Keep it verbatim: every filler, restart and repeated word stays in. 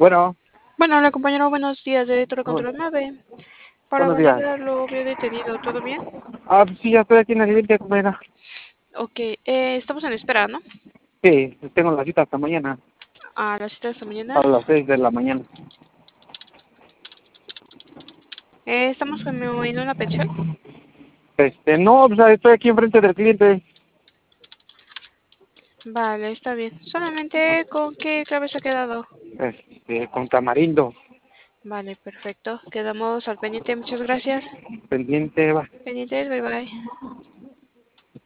Bueno, Bueno, hola compañero, buenos días de Torre bu- Control nueve. Para buenos días. validar lo vio detenido, ¿todo bien? Ah, pues sí, ya estoy aquí en el límite, compañera. Ok, eh, estamos en espera, ¿no? Sí, tengo la cita hasta mañana, A las siete de esta mañana. a las seis de la mañana. Eh, estamos como en una pensión. Este, no, pues ah, estoy aquí enfrente del cliente. Vale, está bien. Solamente con qué clave se ha quedado. Este, con Tamarindo, Vale, perfecto. Quedamos al pendiente, muchas gracias. pendiente, va. Pendientes, bye bye.